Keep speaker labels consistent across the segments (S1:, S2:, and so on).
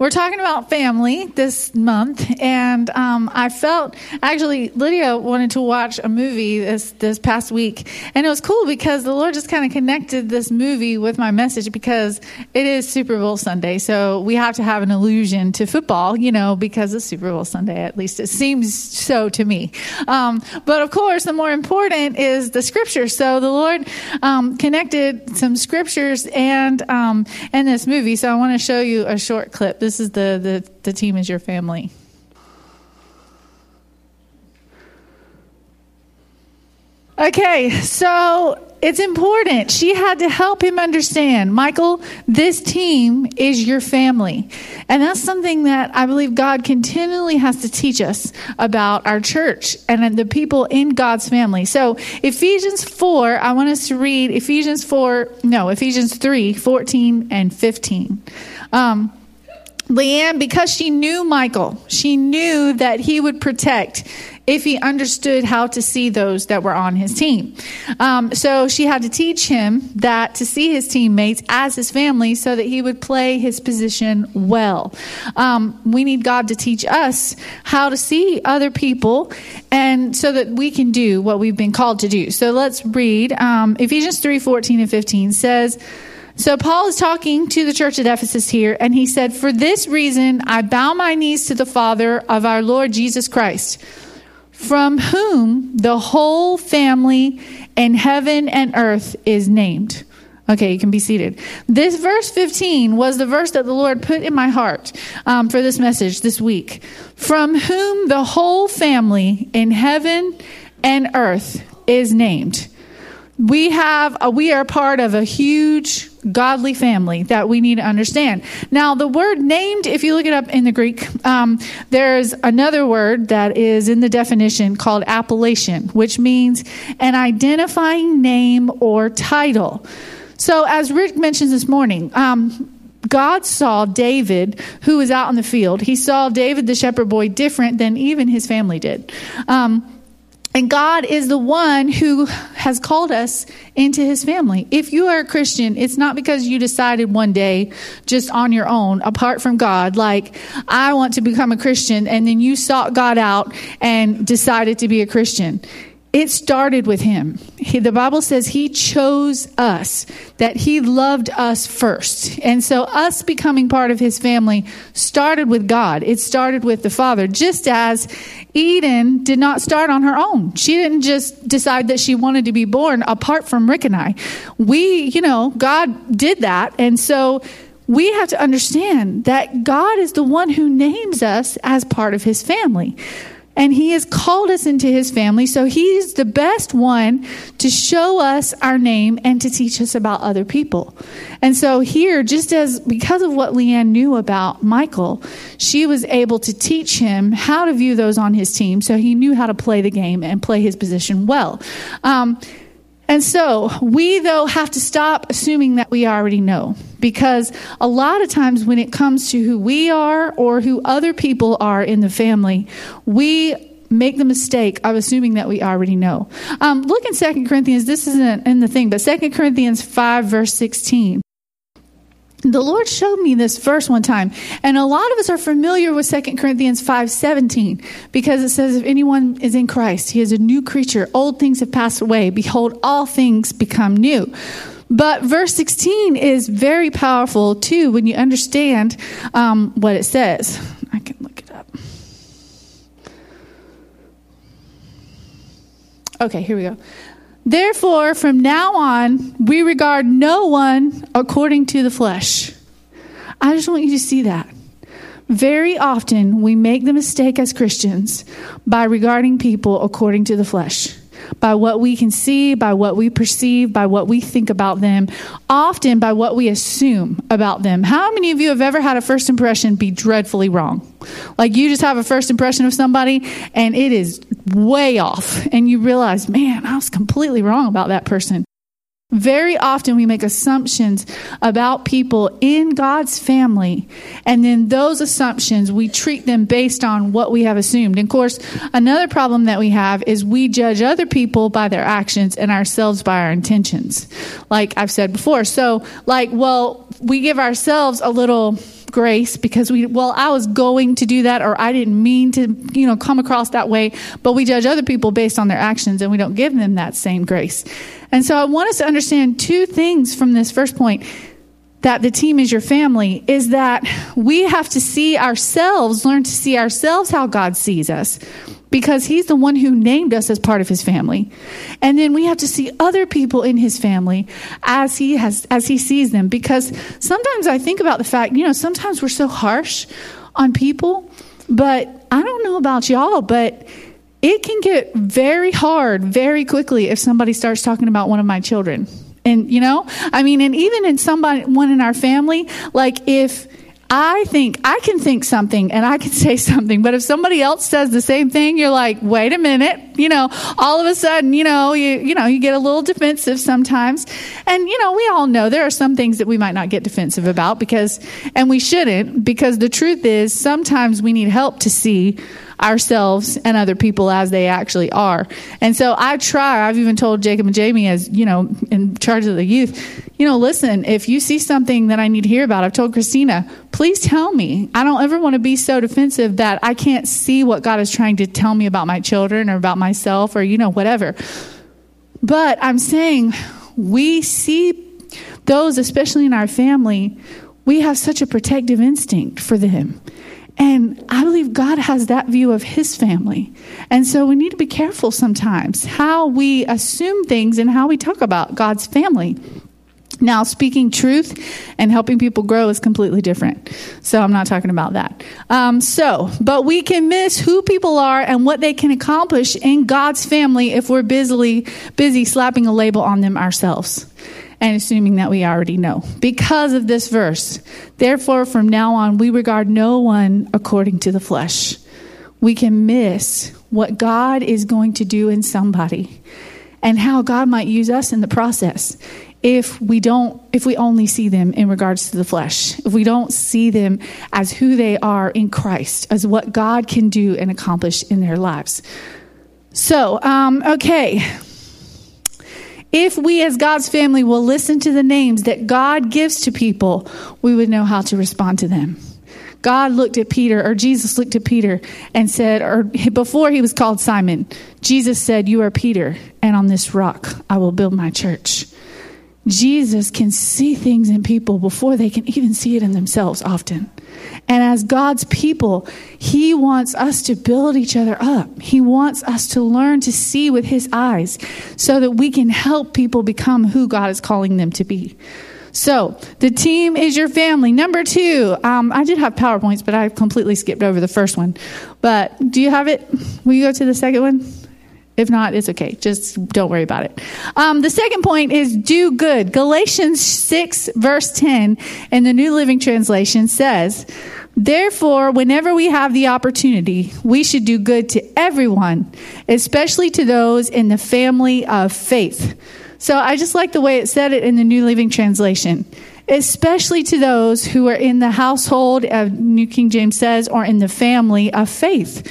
S1: We're talking about family this month, and I felt, actually, Lydia wanted to watch a movie this past week, and it was cool because the Lord just kind of connected this movie with my message because it is Super Bowl Sunday, so we have to have an allusion to football, because it's Super Bowl Sunday, at least it seems so to me. But of course, the more important is the scripture, so the Lord connected some scriptures and this movie, so I want to show you a short clip. This is the team is your family. Okay, so it's important. She had to help him understand, Michael, this team is your family. And that's something that I believe God continually has to teach us about our church and the people in God's family. So Ephesians 4, I want us to read Ephesians 3, 14 and 15. Leanne, because she knew Michael, she knew that he would protect if he understood how to see those that were on his team. So she had to teach him that to see his teammates as his family so that he would play his position well. We need God to teach us how to see other people and so that we can do what we've been called to do. So let's read Ephesians 3, 14 and 15 says, so Paul is talking to the church at Ephesus here, and he said, for this reason, I bow my knees to the Father of our Lord Jesus Christ, from whom the whole family in heaven and earth is named. Okay, you can be seated. This verse 15 was the verse that the Lord put in my heart for this message this week. From whom the whole family in heaven and earth is named. We are part of a huge godly family that we need to understand. Now, the word named, if you look it up in the Greek, there's another word that is in the definition called appellation, which means an identifying name or title. So as Rick mentioned this morning, God saw David, who was out in the field. He saw David, the shepherd boy, different than even his family did. And God is the one who has called us into his family. If you are a Christian, it's not because you decided one day just on your own, apart from God, like, I want to become a Christian, and then you sought God out and decided to be a Christian. It started with him. The Bible says he chose us, that he loved us first. And so us becoming part of his family started with God. It started with the Father, just as Eden did not start on her own. She didn't just decide that she wanted to be born apart from Rick and I. God did that. And so we have to understand that God is the one who names us as part of his family. And he has called us into his family, so he's the best one to show us our name and to teach us about other people. And so here, because of what Leanne knew about Michael, she was able to teach him how to view those on his team, so he knew how to play the game and play his position well. And so we, though, have to stop assuming that we already know, because a lot of times when it comes to who we are or who other people are in the family, we make the mistake of assuming that we already know. Look in 2 Corinthians. This isn't in the thing, but 2 Corinthians 5, verse 16. The Lord showed me this verse one time, and a lot of us are familiar with 2 Corinthians 5:17, because it says, if anyone is in Christ, he is a new creature. Old things have passed away. Behold, all things become new. But verse 16 is very powerful, too, when you understand what it says. I can look it up. Okay, here we go. Therefore, from now on, we regard no one according to the flesh. I just want you to see that. Very often, we make the mistake as Christians by regarding people according to the flesh, by what we can see, by what we perceive, by what we think about them, often by what we assume about them. How many of you have ever had a first impression be dreadfully wrong? Like, you just have a first impression of somebody and it is way off, and you realize, man, I was completely wrong about that person. Very often we make assumptions about people in God's family, and then those assumptions, we treat them based on what we have assumed. And of course, another problem that we have is we judge other people by their actions and ourselves by our intentions, like I've said before. So, we give ourselves a little grace because I was going to do that, or I didn't mean to, come across that way, but we judge other people based on their actions and we don't give them that same grace. And so I want us to understand two things from this first point, that the team is your family, is that we have to learn to see ourselves how God sees us, because he's the one who named us as part of his family. And then we have to see other people in his family as he sees them. Because sometimes I think about the fact, sometimes we're so harsh on people, but I don't know about y'all, but it can get very hard very quickly if somebody starts talking about one of my children. And, and even in one in our family, like if I can think something and I can say something, but if somebody else says the same thing, you're like, wait a minute, all of a sudden, you get a little defensive sometimes. And, we all know there are some things that we might not get defensive about and we shouldn't, because the truth is sometimes we need help to see ourselves and other people as they actually are. And so I've even told Jacob and Jamie, as, in charge of the youth, listen, if you see something that I need to hear about, I've told Christina, please tell me. I don't ever want to be so defensive that I can't see what God is trying to tell me about my children or about myself or, whatever. But I'm saying we see those, especially in our family, we have such a protective instinct for them. And I believe God has that view of his family. And so we need to be careful sometimes how we assume things and how we talk about God's family. Now, speaking truth and helping people grow is completely different. So I'm not talking about that. But we can miss who people are and what they can accomplish in God's family if we're busy slapping a label on them ourselves and assuming that we already know. Because of this verse, therefore, from now on, we regard no one according to the flesh. We can miss what God is going to do in somebody and how God might use us in the process if we only see them in regards to the flesh, if we don't see them as who they are in Christ, as what God can do and accomplish in their lives. So, okay. If we as God's family will listen to the names that God gives to people, we would know how to respond to them. God looked at Peter, or Jesus looked at Peter and said, or before he was called Simon, Jesus said, "You are Peter, and on this rock I will build my church." Jesus can see things in people before they can even see it in themselves often. And as God's people, he wants us to build each other up. He wants us to learn to see with his eyes so that we can help people become who God is calling them to be. So the team is your family. Number 2, I did have PowerPoints, but I completely skipped over the first one. But do you have it? Will you go to the second one? If not, it's okay. Just don't worry about it. The second point is do good. Galatians 6 verse 10 in the New Living Translation says, "Therefore, whenever we have the opportunity, we should do good to everyone, especially to those in the family of faith." So I just like the way it said it in the New Living Translation. Especially to those who are in the household, New King James says, or in the family of faith.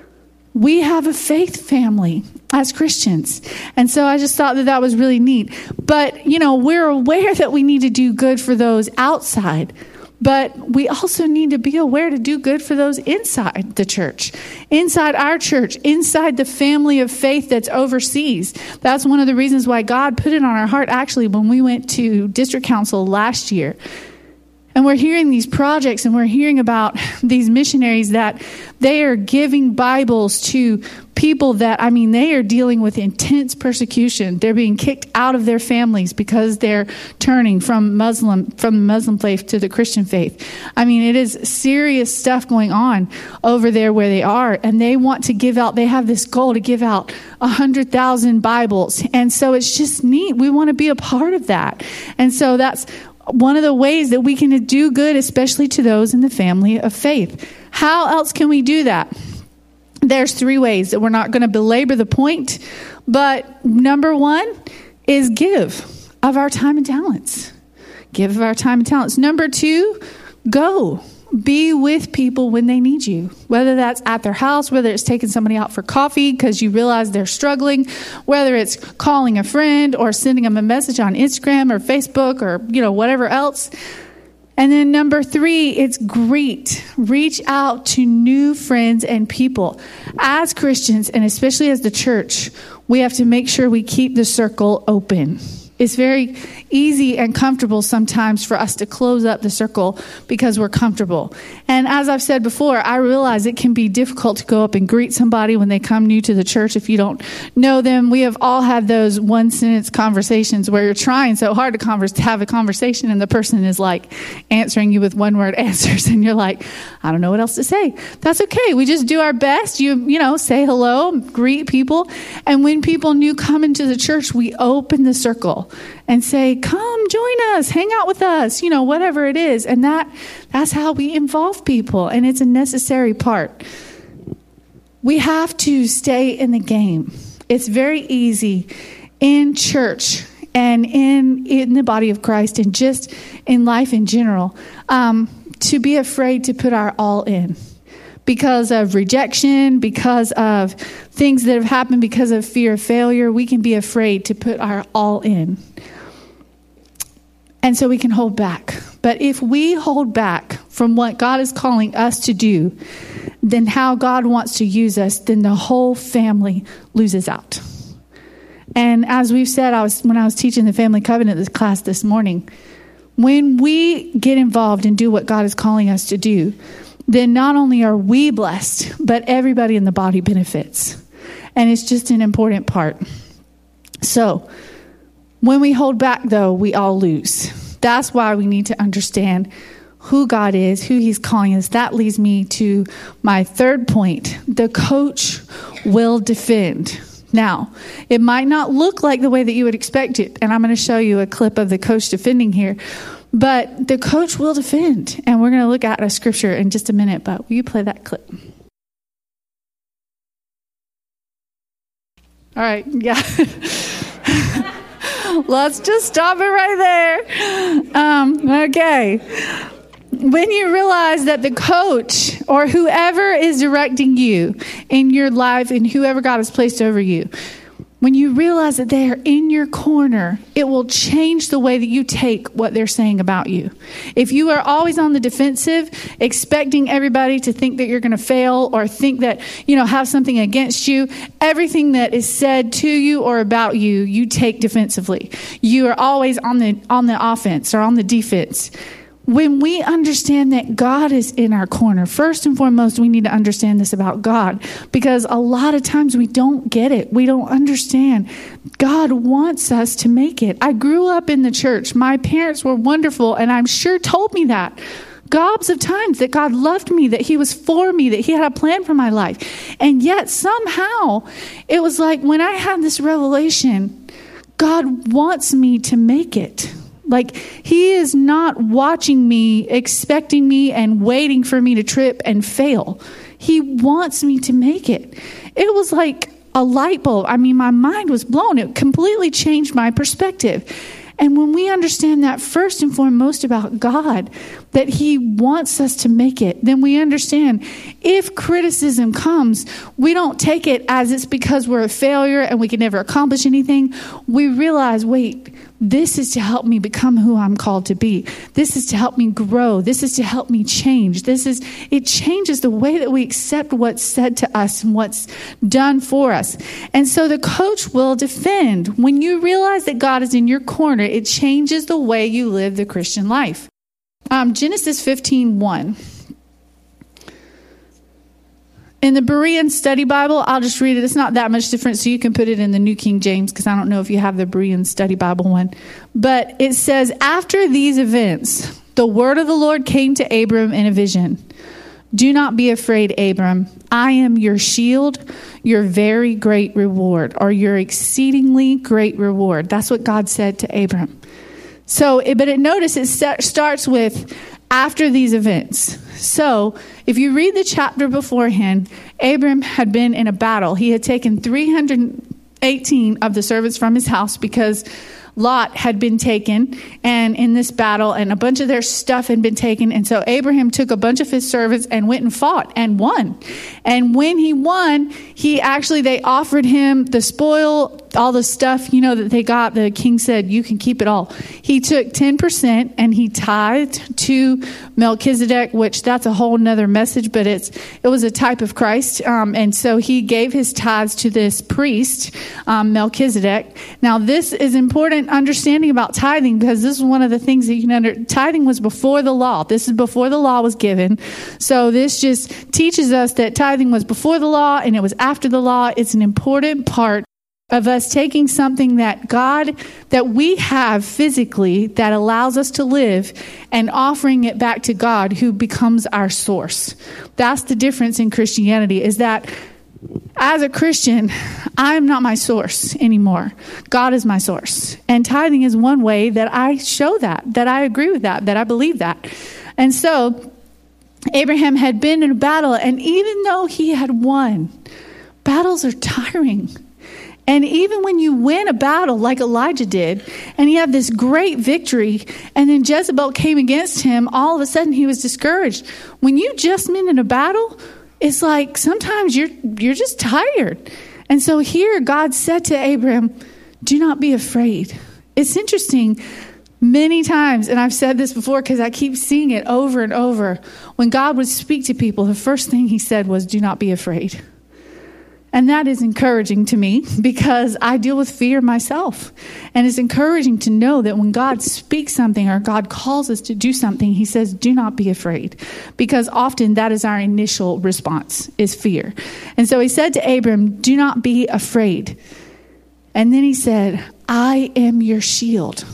S1: We have a faith family as Christians. And so I just thought that was really neat. But, we're aware that we need to do good for those outside. But we also need to be aware to do good for those inside the church, inside our church, inside the family of faith that's overseas. That's one of the reasons why God put it on our heart, actually, when we went to district council last year. And we're hearing these projects and we're hearing about these missionaries that they are giving Bibles to people that, they are dealing with intense persecution. They're being kicked out of their families because they're turning from the Muslim faith to the Christian faith. It is serious stuff going on over there where they are. And they have this goal to give out 100,000 Bibles. And so it's just neat. We want to be a part of that. And so that's one of the ways that we can do good, especially to those in the family of faith. How else can we do that? There's 3 ways that we're not going to belabor the point. But number 1 is give of our time and talents. Give of our time and talents. Number 2, go. Be with people when they need you, whether that's at their house, whether it's taking somebody out for coffee because you realize they're struggling, whether it's calling a friend or sending them a message on Instagram or Facebook or, whatever else. And then number 3, it's greet. Reach out to new friends and people. As Christians, and especially as the church, we have to make sure we keep the circle open. It's very easy and comfortable sometimes for us to close up the circle because we're comfortable. And as I've said before, I realize it can be difficult to go up and greet somebody when they come new to the church if you don't know them. We have all had those one-sentence conversations where you're trying so hard to have a conversation and the person is like answering you with one-word answers and you're like, I don't know what else to say. That's okay. We just do our best. You know, say hello, greet people. And when people new come into the church, we open the circle and say, come join us, hang out with us, whatever it is. And that's how we involve people. And it's a necessary part. We have to stay in the game. It's very easy in church and in the body of Christ and just in life in general to be afraid to put our all in. Because of rejection, because of things that have happened, because of fear of failure, we can be afraid to put our all in. And so we can hold back. But if we hold back from what God is calling us to do, then how God wants to use us, then the whole family loses out. And as we've said, when I was teaching the Family Covenant class this morning, when we get involved and do what God is calling us to do, then not only are we blessed, but everybody in the body benefits. And it's just an important part. So, when we hold back, though, we all lose. That's why we need to understand who God is, who He's calling us. That leads me to my third point. The coach will defend. Now, it might not look like the way that you would expect it. And I'm going to show you a clip of the coach defending here. But the coach will defend. And we're going to look at a scripture in just a minute. But will you play that clip? All right. Yeah. Let's just stop it right there. Okay. When you realize that the coach or whoever is directing you in your life and whoever God has placed over you, when you realize that they are in your corner, it will change the way that you take what they're saying about you. If you are always on the defensive, expecting everybody to think that you're going to fail or think that, have something against you, everything that is said to you or about you, you take defensively. You are always on the offense or on the defense. When we understand that God is in our corner, first and foremost, we need to understand this about God, because a lot of times we don't get it. We don't understand. God wants us to make it. I grew up in the church. My parents were wonderful, and I'm sure told me that gobs of times, that God loved me, that He was for me, that He had a plan for my life. And yet somehow it was like when I had this revelation, God wants me to make it. Like, He is not watching me, expecting me, and waiting for me to trip and fail. He wants me to make it. It was like a light bulb. I mean, my mind was blown. It completely changed my perspective. And when we understand that first and foremost about God, that He wants us to make it, then we understand if criticism comes, we don't take it as it's because we're a failure and we can never accomplish anything. We realize, wait, this is to help me become who I'm called to be. This is to help me grow. This is to help me change. It changes the way that we accept what's said to us and what's done for us. And so the coach will defend. When you realize that God is in your corner, it changes the way you live the Christian life. Genesis 15:1. In the Berean Study Bible, I'll just read it. It's not that much different, so you can put it in the New King James, because I don't know if you have the Berean Study Bible one. But it says, after these events, the word of the Lord came to Abram in a vision. Do not be afraid, Abram. I am your shield, your very great reward, or your exceedingly great reward. That's what God said to Abram. Notice it starts with after these events. So, if you read the chapter beforehand, Abram had been in a battle. He had taken 318 of the servants from his house because Lot had been taken and in this battle, and a bunch of their stuff had been taken. And so Abraham took a bunch of his servants and went and fought and won. And when he won, they offered him the spoil the stuff, that they got, the king said, you can keep it all. He took 10% and he tithed to Melchizedek, which that's a whole nother message, but it was a type of Christ. And so he gave his tithes to this priest, Melchizedek. Now, this is important understanding about tithing, because this is one of the things that you can tithing was before the law. This is before the law was given. So this just teaches us that tithing was before the law and it was after the law. It's an important part of us taking something that we have physically that allows us to live, and offering it back to God, who becomes our source. That's the difference in Christianity, is that as a Christian, I am not my source anymore. God is my source. And tithing is one way that I show that I agree with that I believe that. And so Abraham had been in a battle, and even though he had won, battles are tiring. And even when you win a battle like Elijah did, and he had this great victory, and then Jezebel came against him, all of a sudden he was discouraged. When you just been in a battle, it's like sometimes you're just tired. And so here God said to Abraham, do not be afraid. It's interesting. Many times, and I've said this before because I keep seeing it over and over, when God would speak to people, the first thing he said was, do not be afraid. And that is encouraging to me, because I deal with fear myself. And it's encouraging to know that when God speaks something or God calls us to do something, he says, do not be afraid. Because often that is our initial response, is fear. And so he said to Abram, do not be afraid. And then he said, I am your shield.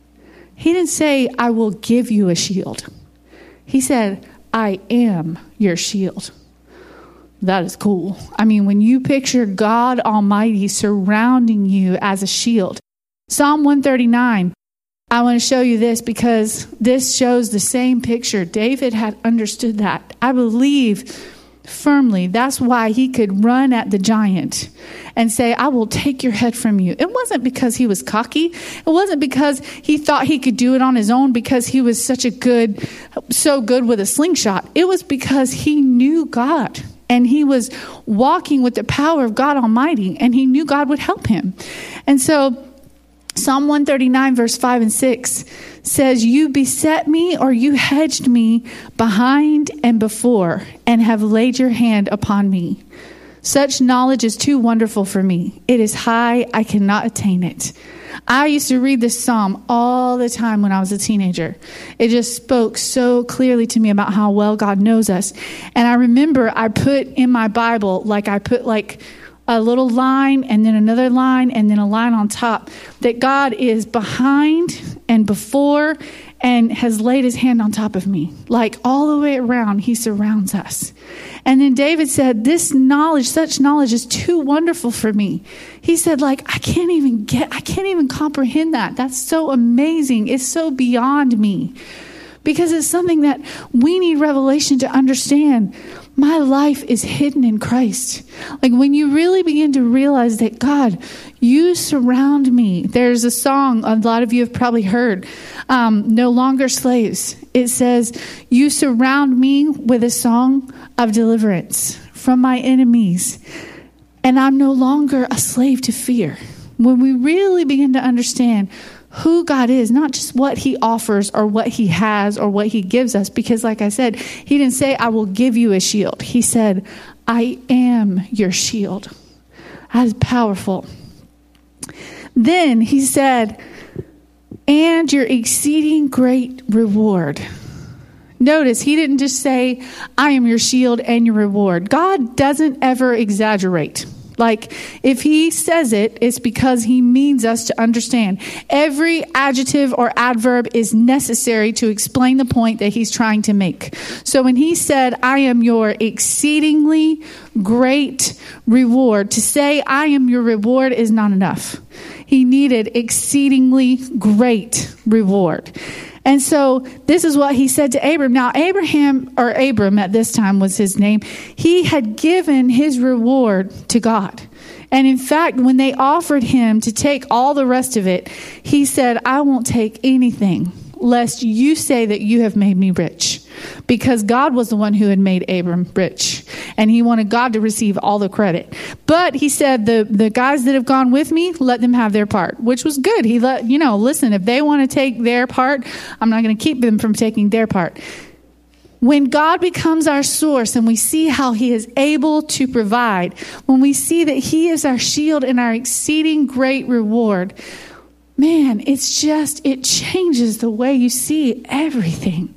S1: He didn't say, I will give you a shield. He said, I am your shield. That is cool. I mean, when you picture God Almighty surrounding you as a shield. Psalm 139, I want to show you this because this shows the same picture. David had understood that. I believe firmly that's why he could run at the giant and say, I will take your head from you. It wasn't because he was cocky. It wasn't because he thought he could do it on his own because he was so good with a slingshot. It was because he knew God. And he was walking with the power of God Almighty, and he knew God would help him. And so Psalm 139 verse 5 and 6 says, you beset me, or you hedged me behind and before, and have laid your hand upon me. Such knowledge is too wonderful for me. It is high, I cannot attain it. I used to read this psalm all the time when I was a teenager. It just spoke so clearly to me about how well God knows us. And I remember I put in my Bible, I put a little line and then another line and then a line on top, that God is behind and before and has laid his hand on top of me. All the way around, he surrounds us. And then David said, such knowledge is too wonderful for me. He said, I can't even comprehend that. That's so amazing. It's so beyond me. Because it's something that we need revelation to understand. My life is hidden in Christ. When you really begin to realize that, God, you surround me. There's a song a lot of you have probably heard, No Longer Slaves. It says, you surround me with a song of deliverance from my enemies, and I'm no longer a slave to fear. When we really begin to understand who God is, not just what he offers or what he has or what he gives us. Because like I said, he didn't say, I will give you a shield. He said, I am your shield. That is powerful. Then he said, and your exceeding great reward. Notice he didn't just say, I am your shield and your reward. God doesn't ever exaggerate. If he says it, it's because he means us to understand. Every adjective or adverb is necessary to explain the point that he's trying to make. So when he said, I am your exceedingly great reward, to say I am your reward is not enough. He needed exceedingly great reward. And so this is what he said to Abram. Now, Abram at this time was his name. He had given his reward to God. And in fact, when they offered him to take all the rest of it, he said, I won't take anything lest you say that you have made me rich. Because God was the one who had made Abram rich. and he wanted God to receive all the credit. But he said, the guys that have gone with me, let them have their part, which was good. He let, listen, if they want to take their part, I'm not going to keep them from taking their part. When God becomes our source and we see how he is able to provide, when we see that he is our shield and our exceeding great reward, man, it changes the way you see everything.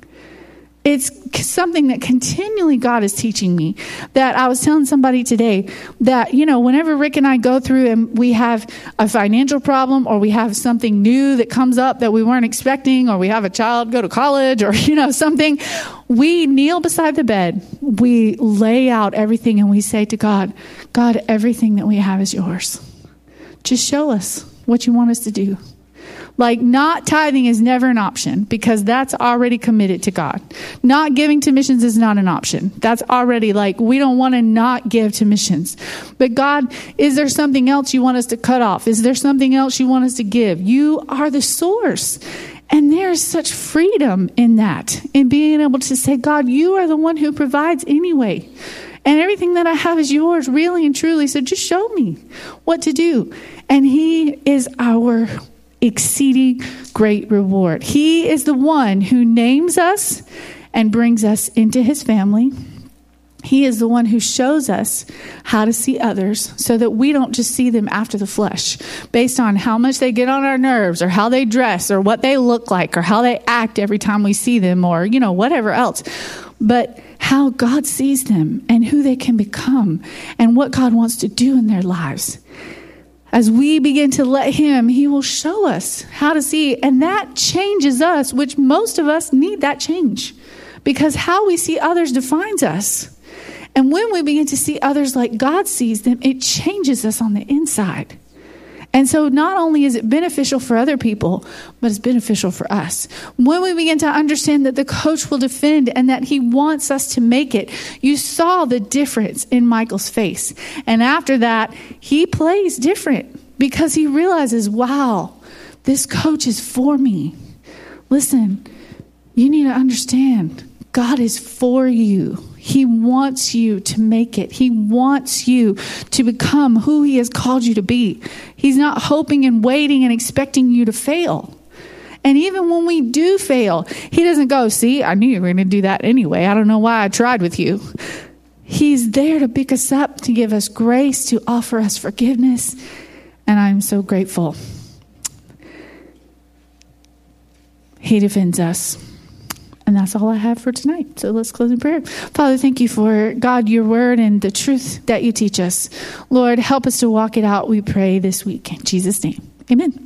S1: It's something that continually God is teaching me, that I was telling somebody today that, whenever Rick and I go through and we have a financial problem, or we have something new that comes up that we weren't expecting, or we have a child go to college, or, something, we kneel beside the bed, we lay out everything, and we say to God, God, everything that we have is yours. Just show us what you want us to do. Like, not tithing is never an option, because that's already committed to God. Not giving to missions is not an option. That's already we don't want to not give to missions. But God, is there something else you want us to cut off? Is there something else you want us to give? You are the source. And there's such freedom in that, in being able to say, God, you are the one who provides anyway. And everything that I have is yours, really and truly. So just show me what to do. And he is our exceeding great reward. He is the one who names us and brings us into his family. He is the one who shows us how to see others, so that we don't just see them after the flesh, based on how much they get on our nerves, or how they dress, or what they look like, or how they act every time we see them, or, whatever else. But how God sees them and who they can become and what God wants to do in their lives. As we begin to let him, he will show us how to see. And that changes us, which most of us need that change, because how we see others defines us. And when we begin to see others like God sees them, it changes us on the inside. And so not only is it beneficial for other people, but it's beneficial for us. When we begin to understand that the coach will defend and that he wants us to make it, you saw the difference in Michael's face. And after that, he plays different, because he realizes, wow, this coach is for me. Listen, you need to understand, God is for you. He wants you to make it. He wants you to become who he has called you to be. He's not hoping and waiting and expecting you to fail. And even when we do fail, he doesn't go, see, I knew you were going to do that anyway. I don't know why I tried with you. He's there to pick us up, to give us grace, to offer us forgiveness. And I'm so grateful. He defends us. And that's all I have for tonight. So let's close in prayer. Father, thank you for, God, your word and the truth that you teach us. Lord, help us to walk it out, we pray, this week. In Jesus' name, amen.